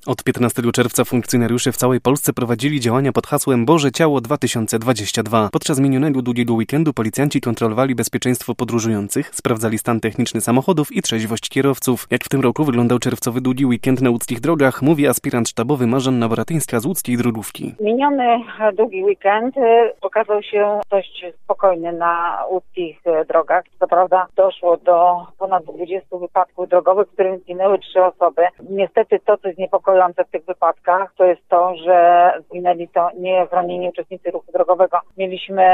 Od 15 czerwca funkcjonariusze w całej Polsce prowadzili działania pod hasłem Boże Ciało 2022. Podczas minionego długiego weekendu policjanci kontrolowali bezpieczeństwo podróżujących, sprawdzali stan techniczny samochodów i trzeźwość kierowców. Jak w tym roku wyglądał czerwcowy długi weekend na łódzkich drogach, mówi aspirant sztabowy Marzanna Boratyńska z łódzkiej drogówki. Miniony długi weekend okazał się dość spokojny na łódzkich drogach. Co prawda doszło do ponad 20 wypadków drogowych, w których zginęły 3 osoby. Niestety to, co jest niepokojące w tych wypadkach, to jest to, że zginęli to nieochronieni uczestnicy ruchu drogowego. Mieliśmy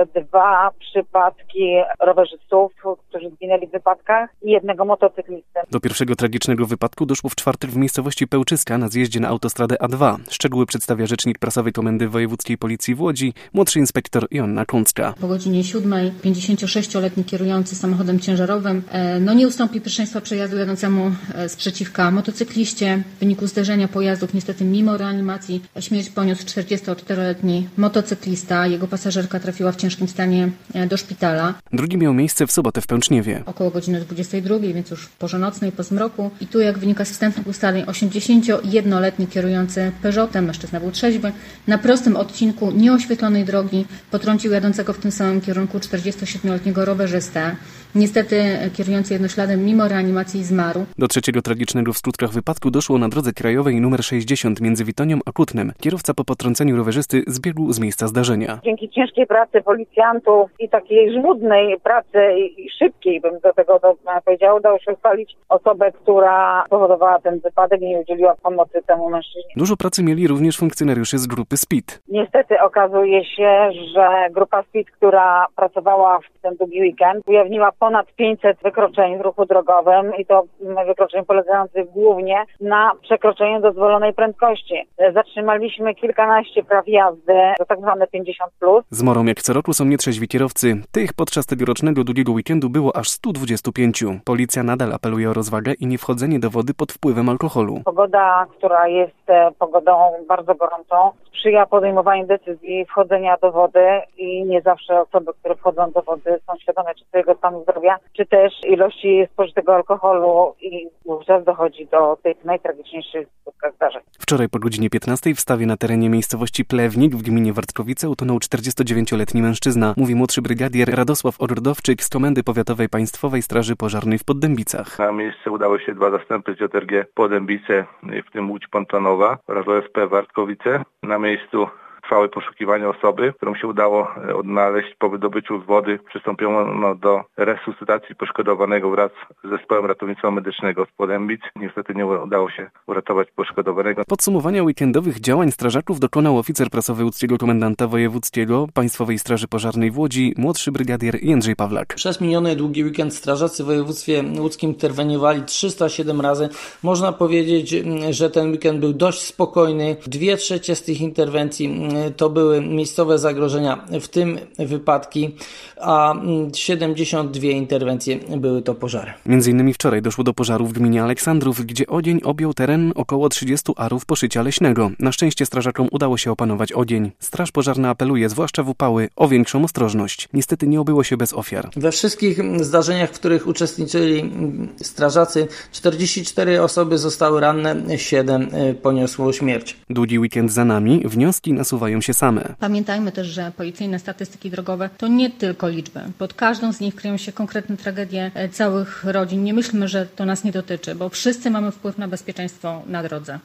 2 przypadki rowerzystów, którzy zginęli w wypadkach i 1 motocyklisty. Do pierwszego tragicznego wypadku doszło w czwartek w miejscowości Pełczyska na zjeździe na autostradę A2. Szczegóły przedstawia rzecznik prasowej Komendy Wojewódzkiej Policji w Łodzi, młodszy inspektor Joanna Kącka. Po godzinie 7 56-letni kierujący samochodem ciężarowym nie ustąpi pierwszeństwa przejazdu jadącemu sprzeciwka motocykliście. W wyniku zderzenia pojazdów niestety mimo reanimacji śmierć poniósł 44-letni motocyklista. Jego pasażerka trafiła w ciężkim stanie do szpitala. Drugi miał miejsce w sobotę w Pęczniewie. Około godziny 22, więc już w porze nocnej, po zmroku. I tu, jak wynika z wstępnych ustaleń, 81-letni kierujący Peugeotem, mężczyzna był trzeźwy, na prostym odcinku nieoświetlonej drogi potrącił jadącego w tym samym kierunku 47-letniego rowerzystę. Niestety kierujący jednośladem mimo reanimacji zmarł. Do trzeciego tragicznego w skutkach wypadku doszło na drodze krajowej nr 60 między Witonią a Kutnem. Kierowca po potrąceniu rowerzysty zbiegł z miejsca zdarzenia. Dzięki ciężkiej pracy policjantów i takiej żmudnej pracy i szybkiej, bym do tego powiedziała, udało się ustalić osobę, która spowodowała ten wypadek i nie udzieliła pomocy temu mężczyźnie. Dużo pracy mieli również funkcjonariusze z grupy SPID. Niestety okazuje się, że grupa SPID, która pracowała w ten długi weekend, ujawniła ponad 500 wykroczeń w ruchu drogowym i to wykroczeń polegających głównie na przekroczeniu dozwolonej prędkości. Zatrzymaliśmy kilkanaście praw jazdy, to tak zwane 50+. Zmorą jak co roku są nietrzeźwi kierowcy. Tych podczas tegorocznego długiego weekendu było aż 125. Policja nadal apeluje o rozwagę i niewchodzenie do wody pod wpływem alkoholu. Pogoda, która jest pogodą bardzo gorącą, sprzyja podejmowaniu decyzji wchodzenia do wody i nie zawsze osoby, które wchodzą do wody, są świadome czy swojego stanu zdrowia, czy też ilości spożytego alkoholu i wówczas dochodzi do tych najtragiczniejszych skutkach zdarzeń. Wczoraj po godzinie 15 w stawie na terenie miejscowości Plewnik w gminie Wartkowice utonął 49-letni mężczyzna, mówi młodszy brygadier Radosław Ordowczyk z Komendy Powiatowej Państwowej Straży Pożarnej w Poddębicach. Na miejsce udało się 2 zastępy z JRG Poddębice, w tym Łódź Pontonowa oraz OSP Wartkowice. Na miejscu trwały poszukiwania osoby, którą się udało odnaleźć. Po wydobyciu z wody przystąpiono do resuscytacji poszkodowanego wraz z zespołem ratownictwa medycznego z Poddębic. Niestety nie udało się uratować poszkodowanego. Podsumowania weekendowych działań strażaków dokonał oficer prasowy łódzkiego komendanta wojewódzkiego Państwowej Straży Pożarnej w Łodzi, młodszy brygadier Jędrzej Pawlak. Przez miniony długi weekend strażacy w województwie łódzkim interweniowali 307 razy. Można powiedzieć, że ten weekend był dość spokojny. 2/3 z tych interwencji to były miejscowe zagrożenia, w tym wypadki, a 72 interwencje były to pożary. Między innymi wczoraj doszło do pożaru w gminie Aleksandrów, gdzie ogień objął teren około 30 arów poszycia leśnego. Na szczęście strażakom udało się opanować ogień. Straż pożarna apeluje, zwłaszcza w upały, o większą ostrożność. Niestety nie obyło się bez ofiar. We wszystkich zdarzeniach, w których uczestniczyli strażacy, 44 osoby zostały ranne, 7 poniosło śmierć. Długi weekend za nami, wnioski nasuwają się same. Pamiętajmy też, że policyjne statystyki drogowe to nie tylko liczby. Pod każdą z nich kryją się konkretne tragedie całych rodzin. Nie myślmy, że to nas nie dotyczy, bo wszyscy mamy wpływ na bezpieczeństwo na drodze.